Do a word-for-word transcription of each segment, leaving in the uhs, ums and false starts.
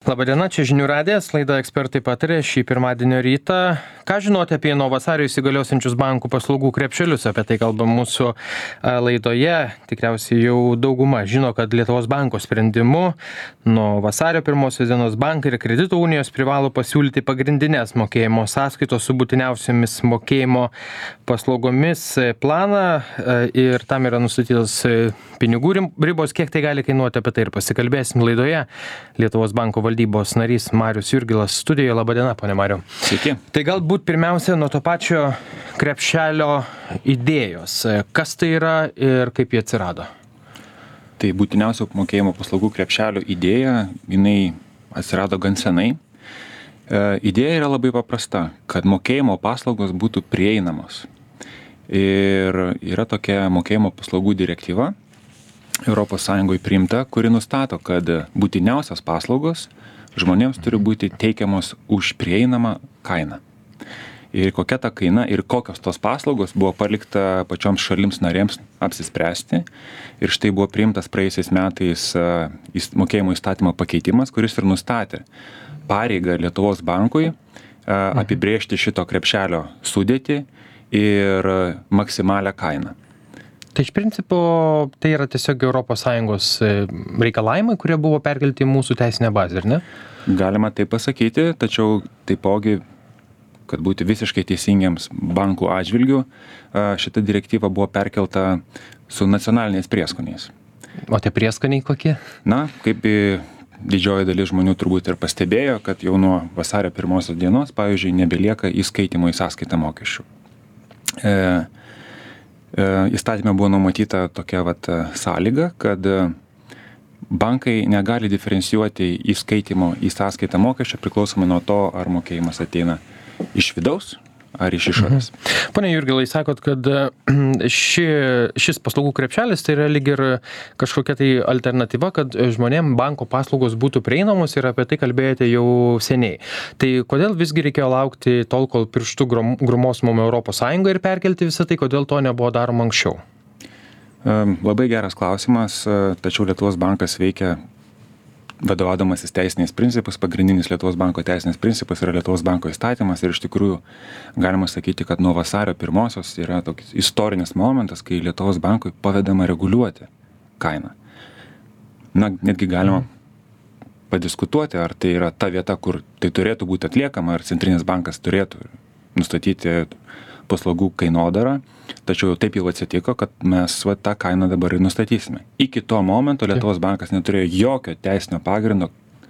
Labadiena, čia Žinių radijas, laida Ekspertai pataria šį pirmadienio rytą. Ką žinoti apie nuo vasario įsigaliosiančius bankų paslaugų krepšelius? Apie tai kalbam mūsų laidoje. Tikriausiai jau dauguma žino, kad Lietuvos banko sprendimu nuo vasario pirmosios dienos bankai ir kredito unijos privalo pasiūlyti pagrindinės mokėjimo sąskaitos su būtiniausiamis mokėjimo paslaugomis planą ir tam yra nustatytos pinigų ribos, kiek tai gali kainuoti, apie tai ir pasikalbėsim laidoje. Lietuvos banko valdybos narys Marius Jurgilas studijoje. Labadiena, ponė Mariau. Sveiki. Tai galbūt pirmiausia nuo to pačio krepšelio idėjos. Kas tai yra ir kaip jie atsirado? Tai būtiniausių mokėjimo paslaugų krepšelio idėja, jinai atsirado gan senai. E, idėja yra labai paprasta, kad mokėjimo paslaugos būtų prieinamos. Ir yra tokia mokėjimo paslaugų direktyva Europos Sąjungoje priimta, kuri nustato, kad būtiniausios paslaugos žmonėms turi būti teikiamos už prieinamą kainą. Ir kokia ta kaina ir kokios tos paslaugos buvo palikta pačioms šalims narėms apsispręsti. Ir štai buvo priimtas praėjusiais metais mokėjimo įstatymo pakeitimas, kuris ir nustatė pareigą Lietuvos bankui apibrėžti šito krepšelio sudėtį ir maksimalią kainą. Tai iš principo tai yra tiesiog Europos Sąjungos reikalavimai, kurie buvo perkelti į mūsų teisinę bazę, ar ne? Galima tai pasakyti, tačiau taipogi, kad būti visiškai teisingiams bankų atžvilgių, šita direktyva buvo perkelta su nacionaliniais prieskoniais. O tie prieskoniai kokie? Na, kaip didžioji dalis žmonių turbūt ir pastebėjo, kad jau nuo vasario pirmosios dienos, pavyzdžiui, nebelieka įskaitimo į sąskaitą mokesčių. E, Įstatymė buvo numatyta tokia vat sąlyga, kad bankai negali diferencijuoti įskaitimo į sąskaitą mokesčio priklausomai nuo to, ar mokėjimas ateina iš vidaus ar iš išorės. Mhm. Pone Jurgilai, sakot, kad ši, šis paslaugų krepšelis tai yra lyg ir kažkokia tai alternatyva, kad žmonėm banko paslaugos būtų prieinamos ir apie tai kalbėjote jau seniai. Tai kodėl visgi reikėjo laukti tol, kol pirštų grumos mum Europos Sąjunga ir perkelti visą tai, kodėl to nebuvo daroma anksčiau? Labai geras klausimas, tačiau Lietuvos bankas veikia vadovaudamasis teisiniais principus. Pagrindinis Lietuvos banko teisinis principas yra Lietuvos banko įstatymas ir iš tikrųjų galima sakyti, kad nuo vasario pirmosios yra toks istorinis momentas, kai Lietuvos bankui pavedama reguliuoti kainą. Na, netgi galima padiskutuoti, ar tai yra ta vieta, kur tai turėtų būti atliekama, ar centrinis bankas turėtų nustatyti paslaugų kainodarą, tačiau taip jau atsitiko, kad mes va, tą kainą dabar ir nustatysime. Iki to momento Lietuvos bankas neturėjo jokio teisinio pagrindo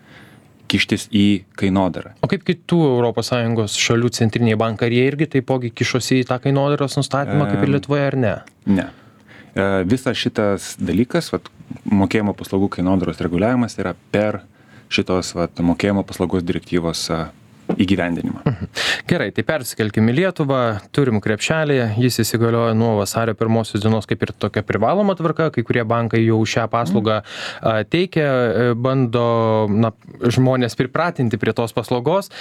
kištis į kainodarą. O kaip kitų Europos Sąjungos šalių centriniai bankai, ar jie irgi taipogi kišosi į tą kainodaros nustatymą, kaip ir Lietuvoje, ar ne? Ne. Visas šitas dalykas, va, mokėjimo paslaugų kainodaros reguliavimas yra per šitos va, mokėjimo paslaugos direktyvos įgyvendinimą. Gerai, tai persikelkime į Lietuvą, turim krepšelį, jis įsigalioja nuo vasario pirmosios dienos kaip ir tokia privaloma tvarka, kai kurie bankai jau šią paslaugą teikia, bando na, žmonės pripratinti prie tos paslaugos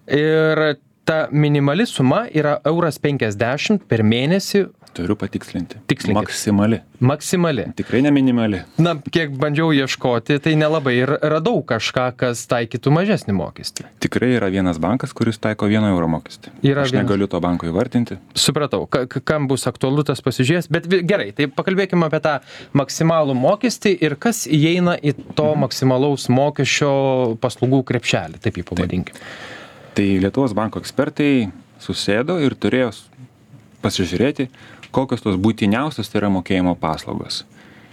ir ta minimali suma yra euras penkiasdešimt per mėnesį. Turiu patikslinti. Tikslinkit. Maksimali. Maksimali. Tikrai ne minimali. Na, kiek bandžiau ieškoti, tai nelabai ir radau kažką, kas taikytų mažesnį mokestį. Tikrai yra vienas bankas, kuris taiko vieno euro mokestį. Yra Aš vienas... negaliu to banko įvartinti. Supratau, Ka kam bus aktualu tas pasižiūrės, bet gerai, tai pakalbėkime apie tą maksimalų mokestį ir kas įeina į to maksimalaus mokesčio paslaugų krepšelį, taip jį pavadinkim. Taip. Tai Lietuvos banko ekspertai susėdo ir turėjo pasižiūrėti, kokios tos būtiniausios tai yra mokėjimo paslaugos.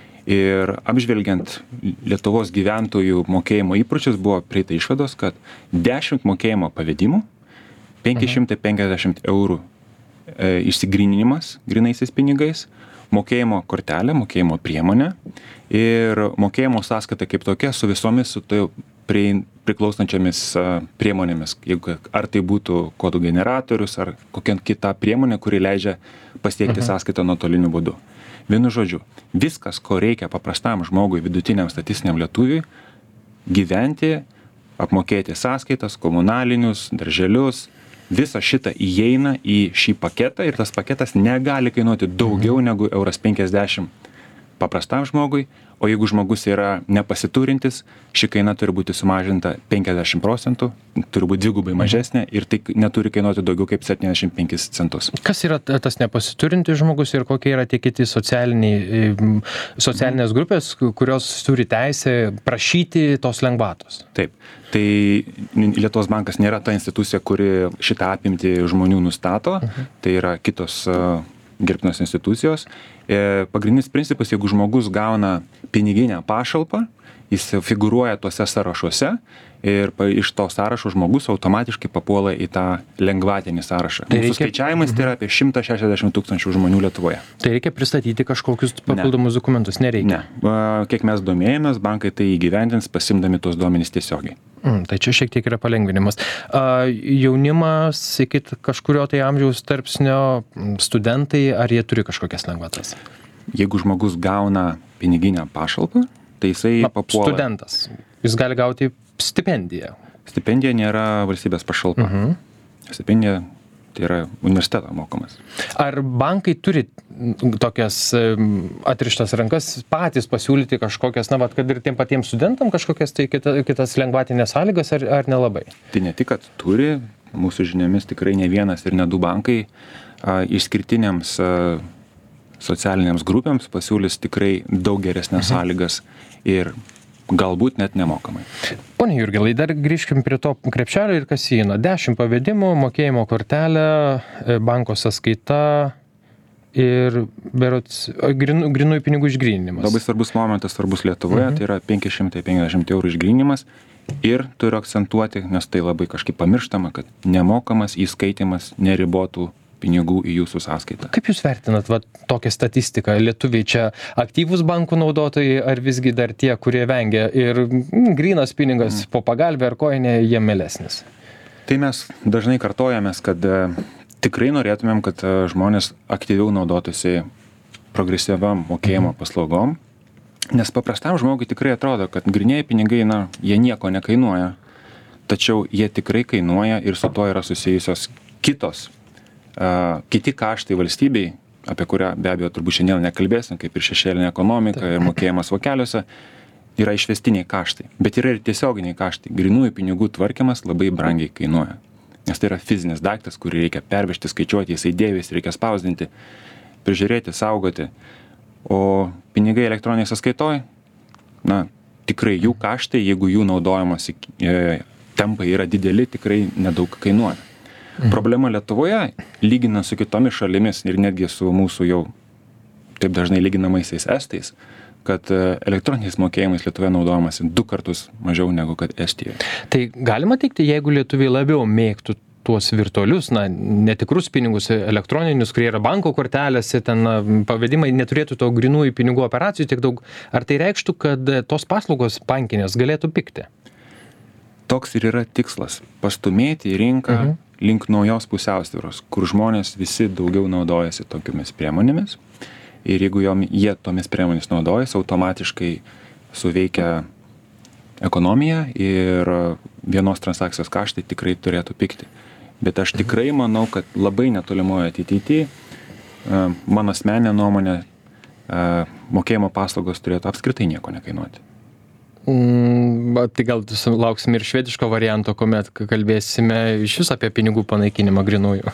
Ir apžvelgiant Lietuvos gyventojų mokėjimo įpročius buvo prieita išvados, kad dešimt mokėjimo pavedimų, penki šimtai penkiasdešimt eurų e, išsigryninimas grynaisiais pinigais, mokėjimo kortelė, mokėjimo priemonė ir mokėjimo sąskaita kaip tokia su visomis su tai prie, priklausančiamis priemonėmis, jeigu, ar tai būtų kodų generatorius, ar kokia kita priemonė, kuri leidžia pasiekti sąskaitą nuotoliniu būdu. Vienu žodžiu, viskas, ko reikia paprastam žmogui, vidutiniam statistiniam lietuviui, gyventi, apmokėti sąskaitas, komunalinius, darželius, visa šita įeina į šį paketą ir tas paketas negali kainuoti daugiau negu euras penkiasdešimt paprastam žmogui, o jeigu žmogus yra nepasiturintis, ši kaina turi būti sumažinta penkiasdešimt procentų, turi būti dvigubai mažesnė ir tai neturi kainuoti daugiau kaip septyniasdešimt penkis centus. Kas yra tas nepasiturintis žmogus ir kokie yra tie kiti socialiniai, socialinės grupės, kurios turi teisę prašyti tos lengvatos? Taip. Tai Lietuvos bankas nėra ta institucija, kuri šitą apimtį žmonių nustato, uh-huh. Tai yra kitos uh, gerbtinos institucijos. E, pagrindinis principas, jeigu žmogus gauna piniginę pašalpą, jis figūruoja tuose sąrašuose ir pa, iš to sąrašo žmogus automatiškai papuola į tą lengvatinį sąrašą. Tai Mūsų reikia... skaičiavimais tai yra apie šimtas šešiasdešimt tūkstančių žmonių Lietuvoje. Tai reikia pristatyti kažkokius papildomus ne. dokumentus, nereikia? Ne. Kiek mes domėjomės, bankai tai įgyvendins, pasimdami tuos duomenys tiesiogiai. Mm, tai čia šiek tiek yra palengvinimas. A, jaunimas iki kažkurio tai amžiaus tarpsnio, studentai, ar jie turi kažkokias lengvatas? Jeigu žmogus gauna piniginę pašalpą, tai jisai Na, papuola... Studentas. Jis gali gauti stipendiją. Stipendija nėra valstybės pašalpa. Uh-huh. Stipendija tai yra universiteto mokamas. Ar bankai turi tokias atrištas rankas patys pasiūlyti kažkokias, na, vat, kad ir tiem patiems studentam kažkokias tai kita, kitas lengvatinės sąlygas, ar, ar nelabai? Tai ne tik, kad turi, mūsų žiniomis tikrai ne vienas ir ne du bankai a, išskirtiniams a, socialiniams grupėms pasiūlys tikrai daug geresnės sąlygas ir galbūt net nemokamai. Pone Jurgilai, dar grįžkim prie to krepšelio ir kasyno. dešimt pavedimų, mokėjimo kortelė, banko sąskaita ir berods grinų, grinųjų pinigų išgryninimas. Labai svarbus momentas, svarbus Lietuvoje, mhm. tai yra penki šimtai penkiasdešimt eurų išgrynimas ir turiu akcentuoti, nes tai labai kažkaip pamirštama, kad nemokamas įskaitimas neribotų pinigų į jūsų sąskaitą. Kaip jūs vertinat va, tokią statistiką? Lietuviai čia aktyvūs bankų naudotojai ar visgi dar tie, kurie vengia ir mm, grynas pinigas mm. po pagalbę ar kojinė jie melesnis? Tai mes dažnai kartojamės, kad e, tikrai norėtumėm, kad e, žmonės aktyviau naudotųsi progresyviam mokėjimo mm. paslaugom, nes paprastam žmogui tikrai atrodo, kad grynieji pinigai, na, jie nieko nekainuoja, tačiau jie tikrai kainuoja ir su to yra susijusios kitos Uh, kiti kaštai valstybei, apie kurią be abejo turbūt šiandien nekalbėsim, kaip ir šešėlinė ekonomika ir mokėjimas vokeliuose, yra išvestiniai kaštai. Bet yra ir tiesioginiai kaštai. Grynųjų pinigų tvarkymas labai brangiai kainuoja. Nes tai yra fizinis daiktas, kurį reikia pervežti, skaičiuoti, jisai dėvis, reikia spausdinti, prižiūrėti, saugoti. O pinigai elektroniniai sąskaitoj, na, tikrai jų kaštai, jeigu jų naudojimas e, tempai yra dideli, tikrai nedaug kainuoja. Mhm. Problema Lietuvoje, lyginant su kitomis šalimis ir netgi su mūsų jau taip dažnai lyginamaisiais estais, kad elektroniniais mokėjimais Lietuvoje naudojamasi du kartus mažiau negu kad Estijoje. Tai galima teikti, jeigu lietuviai labiau mėgtų tuos virtualius, na, netikrus pinigus elektroninius, kurie yra banko kortelėse, ten na, pavedimai neturėtų to grynųjų pinigų operacijų tiek daug, ar tai reikštų, kad tos paslaugos bankinės galėtų pigti? Toks ir yra tikslas – pastumėti į rinką mhm. link naujos pusiausvyros, kur žmonės visi daugiau naudojasi tokiomis priemonėmis ir jeigu jom, jie tomis priemonės naudojasi, automatiškai suveikia ekonomija ir vienos transakcijos kaštai tikrai turėtų pigti. Bet aš tikrai manau, kad labai netolimoje ateityje, mano asmeninė nuomonė, mokėjimo paslaugos turėtų apskritai nieko nekainuoti. Mm, tai gal lauksim ir švediško varianto, kuomet kalbėsime iš vis apie pinigų panaikinimą grynųjų.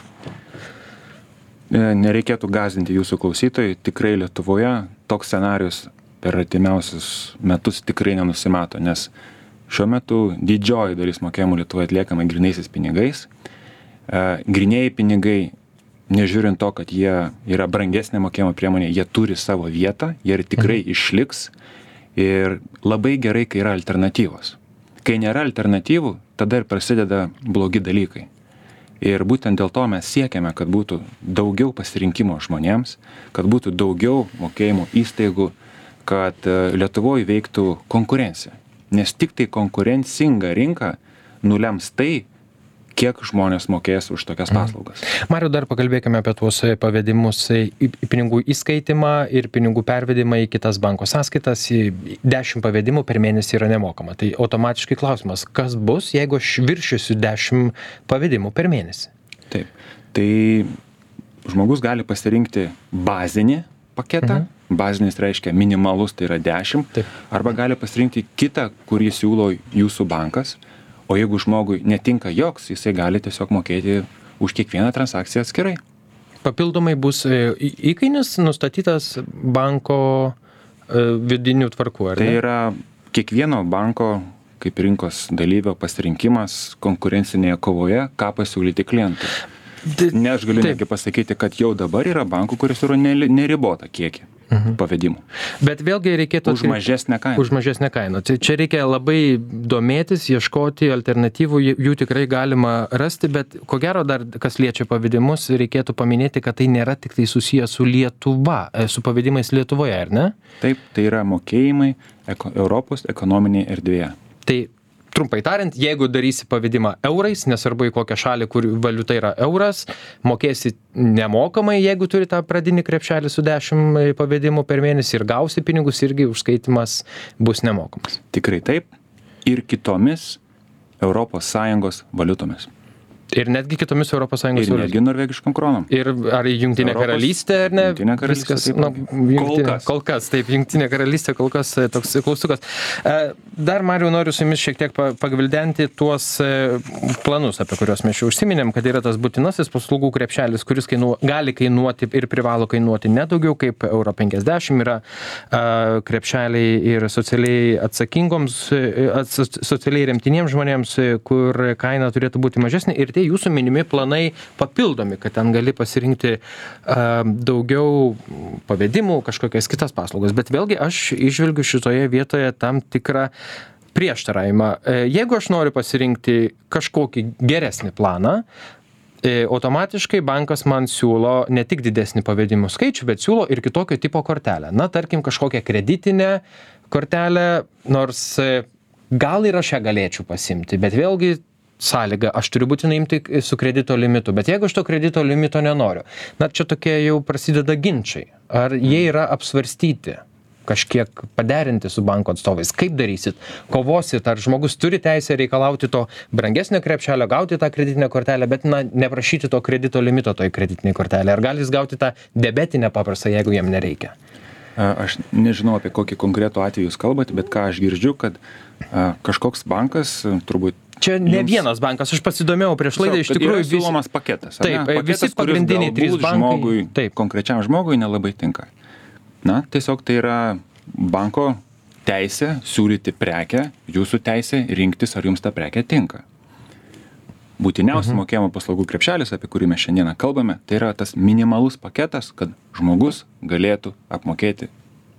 Nereikėtų gąsdinti jūsų klausytojai, tikrai Lietuvoje toks scenarius per artimiausius metus tikrai nenusimato, nes šiuo metu didžioji dalis mokėjimų Lietuvoje atliekama grynaisiais pinigais. Grynieji pinigai, nežiūrint to, kad jie yra brangesnė mokėjimo priemonė, jie turi savo vietą, jie tikrai mhm. išliks. Ir labai gerai, kai yra alternatyvos. Kai nėra alternatyvų, tada ir prasideda blogi dalykai. Ir būtent dėl to mes siekiame, kad būtų daugiau pasirinkimo žmonėms, kad būtų daugiau mokėjimo įstaigų, kad Lietuvoje veiktų konkurencija. Nes tik tai konkurencinga rinka nulems tai, kiek žmonės mokės už tokias paslaugas. Mm. Mariau, dar pakalbėkime apie tuos pavedimus į pinigų įskaitimą ir pinigų pervedimą į kitas banko sąskaitas. dešimt pavedimų per mėnesį yra nemokama. Tai automatiškai klausimas, kas bus, jeigu aš viršysiu dešimt pavedimų per mėnesį? Taip. Tai žmogus gali pasirinkti bazinį paketą, mhm. bazinis reiškia minimalus, tai yra dešimt, Taip. arba gali pasirinkti kitą, kurį siūlo jūsų bankas, o jeigu žmogui netinka joks, jisai gali tiesiog mokėti už kiekvieną transakciją atskirai. Papildomai bus įkainis nustatytas banko vidinių tvarkų, ar ne? Tai yra kiekvieno banko kaip rinkos dalyvio pasirinkimas konkurencinėje kovoje, ką pasiūlyti klientui. Ne, aš galiu netgi pasakyti, kad jau dabar yra bankų, kuris yra neribota kiekį mhm. pavedimų. Bet vėlgi reikėtų... Už mažesnę kainą. Už mažesnę kainą. Tai čia reikia labai domėtis, ieškoti alternatyvų, jų tikrai galima rasti, bet ko gero dar, kas liečia pavedimus, reikėtų paminėti, kad tai nėra tik tai susijęs su Lietuva, su pavedimais Lietuvoje, ar ne? Taip, tai yra mokėjimai eko, Europos ekonominėje erdvėje. Tai trumpai tariant, jeigu darysi pavedimą eurais, nesvarbu į kokią šalį, kur valiuta yra euras, mokėsi nemokamai, jeigu turi tą pradinį krepšelį su dešimt pavedimų per mėnesį ir gausi pinigus, irgi užskaitimas bus nemokamas. Tikrai taip. Ir kitomis Europos Sąjungos valiutomis. Ir netgi kitomis Europos Sąjungos valiutomis. Ir netgi norvegiškom kronom. Ir ar Jungtinė Europos, karalystė, ar ne? Jungtinė karalystė. Viskas, taip, na, jungtinė, kol kas. Kol kas, taip, Jungtinė karalystė, kol kas toks klaustukas. Dar, Mariau, noriu su jumis šiek tiek pagvildenti tuos planus, apie kuriuos mes jau užsiminėm, kad yra tas būtinasis paslaugų krepšelis, kuris kainu, gali kainuoti ir privalo kainuoti nedaugiau kaip euro penkiasdešimt, yra krepšeliai ir socialiai atsakingoms, socialiai remtiniems žmonėms, kur kaina turėtų būti mažesnė. Ir tie jūsų minimi planai papildomi, kad ten gali pasirinkti uh, daugiau pavedimų, kažkokias kitas paslaugas. Bet vėlgi aš išvelgiu šitoje vietoje tam tikrą prieštaravimą. Jeigu aš noriu pasirinkti kažkokį geresnį planą, automatiškai bankas man siūlo ne tik didesnį pavedimų skaičių, bet siūlo ir kitokio tipo kortelę. Na, tarkim, kažkokią kreditinę kortelę, nors gal ir aš ją galėčiau pasimti, bet vėlgi sąlyga, aš turiu būtinai imti su kredito limitu, bet jeigu aš to kredito limito nenoriu, na, čia tokie jau prasideda ginčiai. Ar jie yra apsvarstyti, kažkiek paderinti su banko atstovais? Kaip darysit? Kovosit, ar žmogus turi teisę reikalauti to brangesnio krepšelio, gauti tą kreditinę kortelę, bet, na, neprašyti to kredito limito toj kreditiniai kortelė? Ar gali jis gauti tą debetinę paprastą, jeigu jam nereikia? Aš nežinau, apie kokį konkretų atvejį jūs kalbate, bet ką aš girdžiu, kad a, kažkoks bankas turbūt... Čia ne jums... vienas bankas, aš pasidomėjau prieš laidą, iš tikrųjų... Yra siūlomas paketas. Taip, paketas, visi pagrindiniai trys bankai. Žmogui, taip. Konkrečiam žmogui nelabai tinka. Na, tiesiog tai yra banko teisė siūlyti prekę, jūsų teisė rinktis, ar jums ta prekė tinka. Būtiniausias mhm. mokėjimo paslaugų krepšelis, apie kurį mes šiandieną kalbame, tai yra tas minimalus paketas, kad žmogus galėtų apmokėti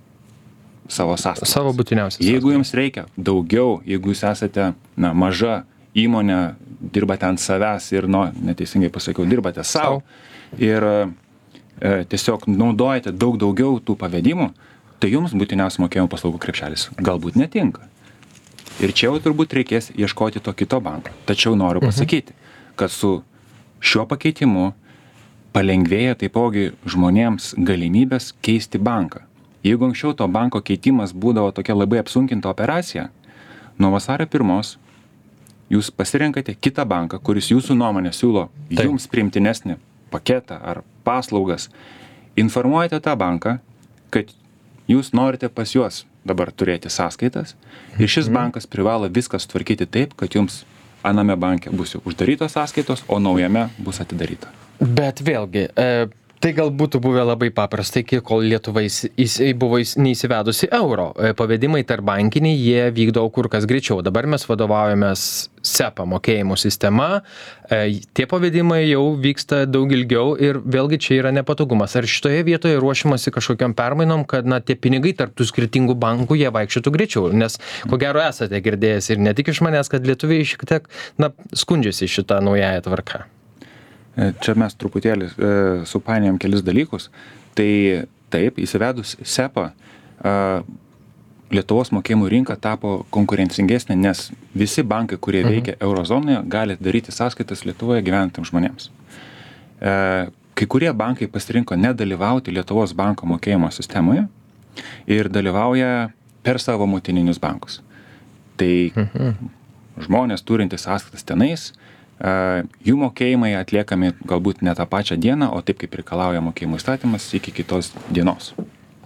savo sąskaitas. Savo būtiniausias. Jeigu jums reikia daugiau, jeigu jūs esate, na, maža įmonė, dirbate ant savęs ir, nu, neteisingai pasakiau, dirbate savo ir e, tiesiog naudojate daug daugiau tų pavedimų, tai jums būtiniausias mokėjimo paslaugų krepšelis galbūt netinka. Ir čia jau turbūt reikės ieškoti to kito banko. Tačiau noriu pasakyti, kad su šiuo pakeitimu palengvėja taipogi žmonėms galimybės keisti banką. Jeigu anksčiau to banko keitimas būdavo tokia labai apsunkinta operacija, nuo vasario pirmos jūs pasirenkate kitą banką, kuris jūsų nuomonė siūlo Taip. Jums priimtinesnį paketą ar paslaugas. Informuojate tą banką, kad jūs norite pas juos dabar turėti sąskaitas ir šis mhm. bankas privalo viską sutvarkyti taip, kad jums aname banke bus jau uždarytos sąskaitos, o naujame bus atidaryta. Bet vėlgi... E... Tai gal būtų buvę labai paprastai, kol Lietuva buvo neįsivedusi euro. Pavedimai tarpbankiniai, jie vykdo kur kas greičiau. Dabar mes vadovaujamės SEPA mokėjimų sistema. Tie pavedimai jau vyksta daug ilgiau ir vėlgi čia yra nepatogumas. Ar šitoje vietoje ruošiamasi kažkokiam permainom, kad, na, tie pinigai tarp tų skirtingų bankų jie vaikščiotų greičiau? Nes ko gero esate girdėjęs ir ne tik iš manęs, kad lietuviai šiek tiek, na, skundžiasi šitą naująją tvarką. Čia mes truputėlį e, supainėjom kelis dalykus. Tai taip, įsivedus SEPA, e, Lietuvos mokėjimų rinka tapo konkurencingesnė, nes visi bankai, kurie mhm. veikia eurozonoje, gali daryti sąskaitas Lietuvoje gyventams žmonėms. E, kai kurie bankai pasirinko nedalyvauti Lietuvos banko mokėjimo sistemoje ir dalyvauja per savo motininius bankus. Tai mhm. žmonės turintys sąskaitas tenais, Uh, jų mokėjimai atliekami galbūt ne tą pačią dieną, o taip kaip reikalauja mokėjimų įstatymas iki kitos dienos.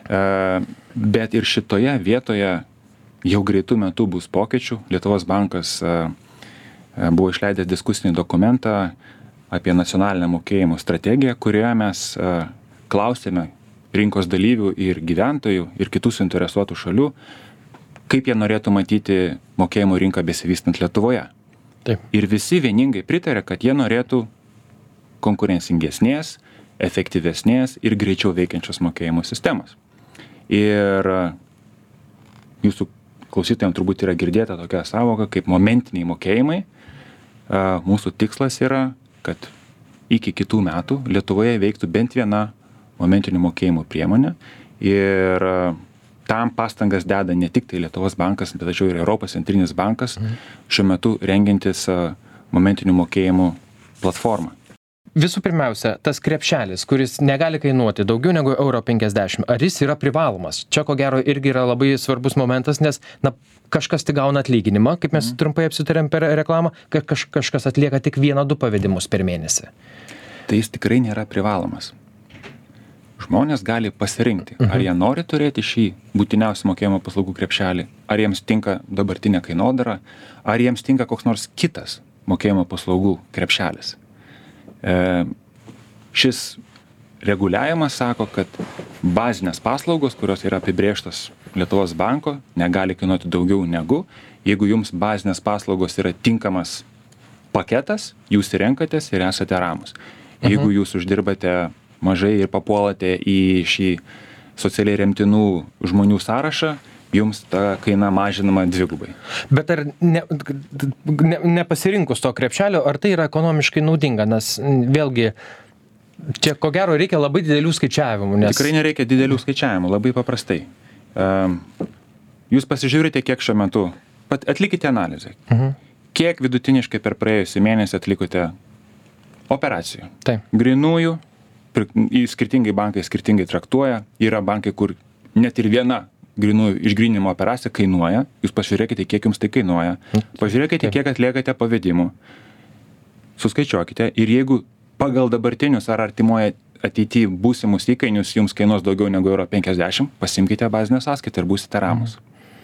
Bet ir šitoje vietoje jau greitų metų bus pokyčių. Lietuvos bankas buvo išleidęs diskusinį dokumentą apie nacionalinę mokėjimų strategiją, kurioje mes klausėme rinkos dalyvių ir gyventojų ir kitų suinteresuotų šalių, kaip jie norėtų matyti mokėjimų rinką besivystant Lietuvoje. Taip. Ir visi vieningai pritarė, kad jie norėtų konkurencingesnės, efektyvesnės ir greičiau veikiančios mokėjimų sistemos. Ir jūsų klausytojams turbūt yra girdėta tokia sąvoka kaip momentiniai mokėjimai. Mūsų tikslas yra, kad iki kitų metų Lietuvoje veiktų bent viena momentinių mokėjimų priemonė. Ir tam pastangas deda ne tik tai Lietuvos bankas, bet tačiau ir Europos centrinis bankas, mhm. šiuo metu rengiantis momentinių mokėjimų platformą. Visų pirmiausia, tas krepšelis, kuris negali kainuoti daugiau negu euro penkiasdešimt, ar jis yra privalomas? Čia ko gero irgi yra labai svarbus momentas, nes na, kažkas tik gauna atlyginimą, kaip mes mm. trumpai apsitarėm per reklamą, kaž, kažkas atlieka tik vieną, du pavedimus per mėnesį. Tai jis tikrai nėra privalomas. Žmonės gali pasirinkti, mhm. ar jie nori turėti šį būtiniausią mokėjimo paslaugų krepšelį, ar jiems tinka dabartinė kainodara, ar jiems tinka koks nors kitas mokėjimo paslaugų krepšelis. Šis reguliavimas sako, kad bazinės paslaugos, kurios yra apibrėžtos Lietuvos banko, negali kainuoti daugiau negu, jeigu jums bazinės paslaugos yra tinkamas paketas, jūs renkatės ir esate ramus. Jeigu jūs uždirbate mažai ir papuolate į šį socialiai remtinų žmonių sąrašą, jums ta kaina mažinama dvigubai. Bet ar ne, ne, nepasirinkus to krepšelio, ar tai yra ekonomiškai naudinga? Nes vėlgi, čia ko gero reikia labai didelių skaičiavimų. Nes... Tikrai nereikia didelių skaičiavimų, labai paprastai. Jūs pasižiūrite, kiek šiuo metu, atlikite analizę. Mhm. Kiek vidutiniškai per praėjusį mėnesį atlikote operacijų. Taip. Grinųjų, skirtingai bankai skirtingai traktuoja, yra bankai, kur net ir viena grynųjų išgryninimo operacija kainuoja, jūs pažiūrėkite, kiek jums tai kainuoja, pažiūrėkite, kiek atliekate pavedimų, suskaičiuokite ir jeigu pagal dabartinius ar artimoje ateityje būsimus įkainius jums kainuos daugiau negu euro penkiasdešimt, pasimkite bazinę sąskaitą ir būsite ramus.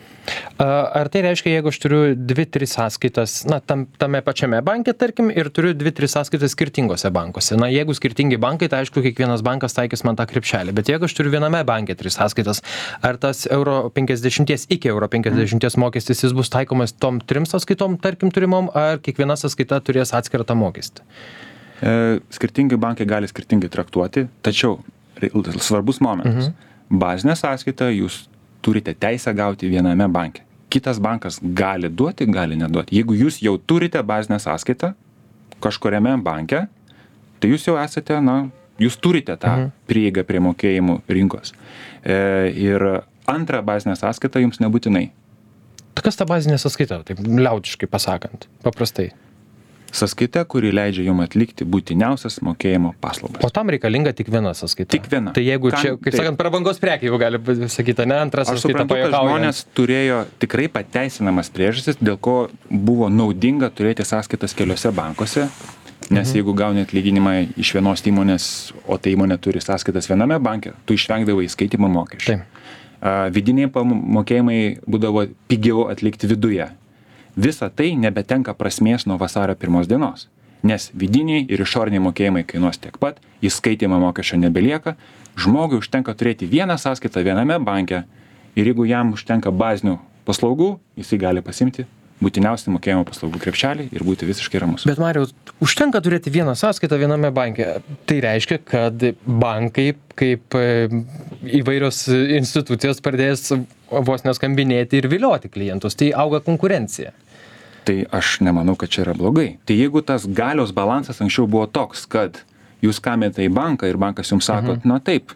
Ar tai reiškia, jeigu aš turiu dvi, tris sąskaitas, na, tam, tame pačiame banke, tarkim, ir turiu dvi, tris sąskaitas skirtingose bankuose. Na, jeigu skirtingi bankai, tai aišku, kiekvienas bankas taikys man tą krepšelį. Bet jeigu aš turiu viename banke tris sąskaitas, ar tas euro penkiasdešimt iki euro penkiasdešimt mokestis jis bus taikomas tom trim sąskaitom, tarkim, turimom, ar kiekviena sąskaita turės atskirą tą mokestį? E, skirtingi bankai gali skirtingai traktuoti, tačiau svarbus momentas. Mhm. Bazinę sąskaitą jūs turite teisę gauti viename banke. Kitas bankas gali duoti, gali neduoti. Jeigu jūs jau turite bazinę sąskaitą kažkuriame banke, tai jūs jau esate, na, jūs turite tą mhm. prieigą prie mokėjimų rinkos. E, ir antrą bazinę sąskaitą jums nebūtinai. Tai kas ta bazinė sąskaita, taip liaudiškai pasakant, paprastai? Sąskaita, kuri leidžia jums atlikti būtiniausias mokėjimo paslaugas. O tam reikalinga tik viena sąskaita. Tik viena. Tai jeigu Kam, čia, kaip tai... sakant, prabangos prekė, jau gali sakyti, ne, antra Aš sąskaita suprantu, kad žmonės turėjo tikrai pateisinamas priežastis, dėl ko buvo naudinga turėti sąskaitas keliose bankuose, nes mhm. jeigu gauni atlyginimą iš vienos įmonės, o ta įmonė turi sąskaitas viename banke, tu išvengdavai įskaitimo mokesčių. Vidiniai mokėjimai būdavo pigiau atlikti viduje. Visa tai nebetenka prasmės nuo vasario pirmos dienos, nes vidiniai ir išoriniai mokėjimai kainuos tiek pat, įskaitimo mokesčio nebelieka, žmogui užtenka turėti vieną sąskaitą viename banke ir jeigu jam užtenka bazinių paslaugų, jisai gali pasimti būtiniausią mokėjimo paslaugų krepšelį ir būti visiškai ramus. Bet Mariau, užtenka turėti vieną sąskaitą viename banke. Tai reiškia, kad bankai kaip įvairios institucijos pradės vos neskambinėti ir vilioti klientus. Tai auga konkurencija. Tai aš nemanau, kad čia yra blogai. Tai jeigu tas galios balansas anksčiau buvo toks, kad jūs skambinate į banką ir bankas jums sako, mhm. na taip,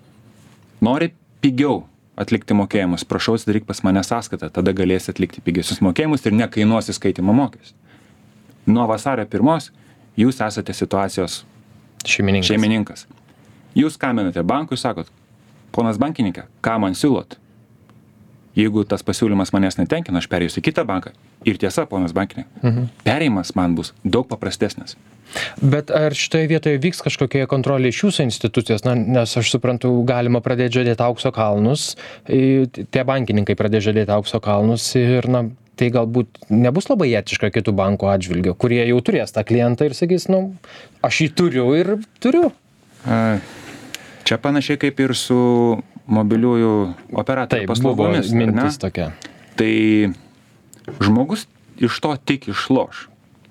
nori pigiau atlikti mokėjimus, prašau, atsidaryk pas mane sąskaitą, tada galėsi atlikti pigiausius mokėjimus ir nekainuosi skaitimo mokestį. Nuo vasario pirmos jūs esate situacijos šeimininkas. šeimininkas. Jūs skambinate bankui ir sakot, ponas bankininkė, ką man siūlot? Jeigu tas pasiūlymas manęs netenkina, aš perėsiu į kitą banką. Ir tiesa, ponas bankininkas, mhm. perėjimas man bus daug paprastesnis. Bet ar šitoje vietoje vyks kažkokia kontrolė iš jūsų institucijos? Na, nes aš suprantu, galima pradėti žadėti aukso kalnus, tie bankininkai pradės žadėti aukso kalnus ir, na, tai galbūt nebus labai etiška kitų bankų atžvilgių, kurie jau turės tą klientą ir sakys, nu, aš jį turiu ir turiu. A, čia panašiai kaip ir su mobiliųjų operatorių paslaugomis. Taip, buvo mintis tokia. Tai žmogus iš to tik išloš.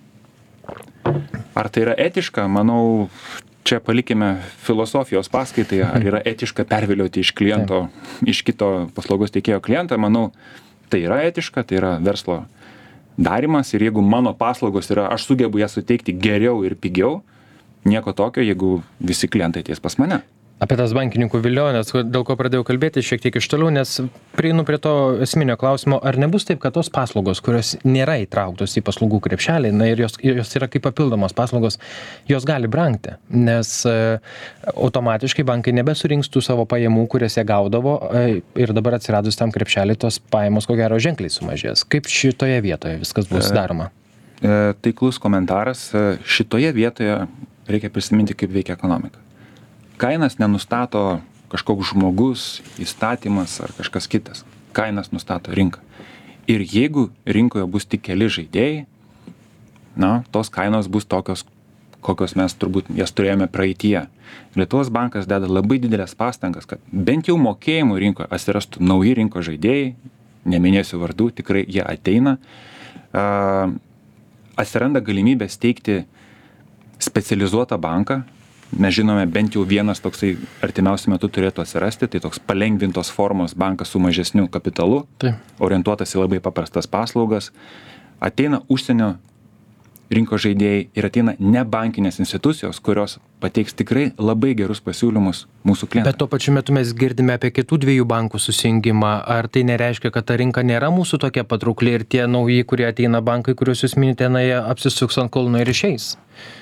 Ar tai yra etiška? Manau, čia palikime filosofijos paskaitai, ar yra etiška pervilioti iš kliento, Taip. iš kito paslaugos teikėjo klientą. Manau, tai yra etiška, tai yra verslo darimas ir jeigu mano paslaugos yra, aš sugebu jas suteikti geriau ir pigiau, nieko tokio, jeigu visi klientai ateis pas mane. Apie tas bankininkų vilionės, dėl ko pradėjau kalbėti šiek tiek iš toliau, nes prieinu prie to esminio klausimo, ar nebus taip, kad tos paslaugos, kurios nėra įtrauktos į paslaugų krepšelį, na ir jos, jos yra kaip papildomos paslaugos, jos gali brangti, nes e, automatiškai bankai nebesurinks tų savo pajamų, kurias jie gaudavo e, ir dabar atsiradus tam krepšelį, tos pajamos ko gero ženkliai sumažės. Kaip šitoje vietoje viskas bus daroma? E, taiklus komentaras. Šitoje vietoje reikia prisiminti, kaip veikia ekonomika. Kainas nenustato kažkoks žmogus, įstatymas ar kažkas kitas. Kainas nustato rinka. Ir jeigu rinkoje bus tik keli žaidėjai, na, tos kainos bus tokios, kokios mes turbūt jas turėjome praeityje. Lietuvos bankas deda labai didelės pastangas, kad bent jau mokėjimų rinkoje atsirastų nauji rinkos žaidėjai, neminėsiu vardų, tikrai jie ateina. Uh, atsiranda galimybė steigti specializuotą banką. Mes žinome, bent jau vienas toksai artimiausiu metu turėtų atsirasti, tai toks palengvintos formos bankas su mažesniu kapitalu, tai. orientuotas į labai paprastas paslaugas. Ateina užsienio rinkos žaidėjai ir ateina nebankinės institucijos, kurios pateiks tikrai labai gerus pasiūlymus mūsų klientams. Bet tuo pačiu metu mes girdime apie kitų dviejų bankų susijungimą. Ar tai nereiškia, kad ta rinka nėra mūsų tokia patraukli ir tie nauji, kurie ateina bankai, kuriuos jūs minite, na, jie apsisuks ant kulno ir išeis?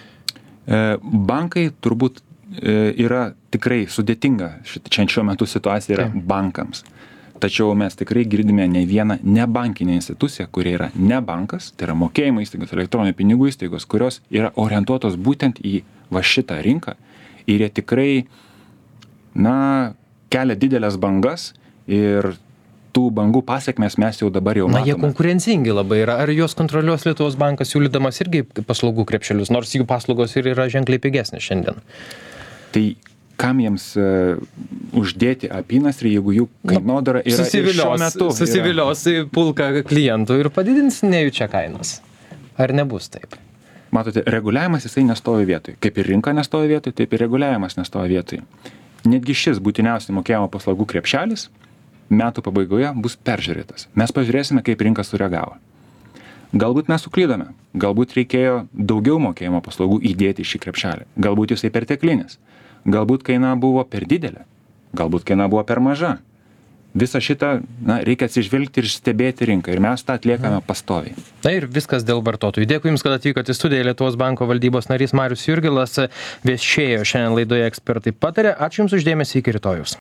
Bankai turbūt yra tikrai sudėtinga, čia šiuo metu situacija yra Taip. bankams. Tačiau mes tikrai girdime ne vieną nebankinę instituciją, kurie yra ne bankas, tai yra mokėjimo įstaigos, elektroninių pinigų įstaigos, kurios yra orientuotos būtent į va šitą rinką. Ir jie tikrai, na, kelia didelės bangas ir tų bangų pasiekmes mes jau dabar jau matome. Na, jie konkurencingi labai yra. Ar juos kontroliuos Lietuvos bankas siūlydamas irgi paslaugų krepšelius, nors jų paslaugos ir yra ženkliai pigesnės šiandien? Tai kam jiems uh, uždėti apynasrį, jeigu jų kainodara yra ir šiuo metu? Susivilios į pulką klientų ir padidins nejučia kainas. Ar nebus taip? Matote, reguliavimas jisai nestovi vietoj. Kaip ir rinka nestovi vietoj, taip ir reguliavimas nestovi vietoj. Netgi šis būtiniausias mokėjimo paslaugų krepšelis metų pabaigoje bus peržiūrėtas. Mes pažiūrėsime, kaip rinka sureagavo. Galbūt mes suklydome, galbūt reikėjo daugiau mokėjimo paslaugų įdėti į šį krepšelį, galbūt jisai perteklinis, galbūt kaina buvo per didelė, galbūt kaina buvo per maža. Visą šitą, na, reikia atsižvelgti ir stebėti rinką ir mes tą atliekame pastoviai. Na ir viskas dėl vartotojų. Dėkui Jums, kad atvykote į studiją. Lietuvos banko valdybos narys Marius Jurgilas viešėjo šiandien laidoje Ekspertai pataria. Ačiū Jums už dėmesį, iki rytojaus.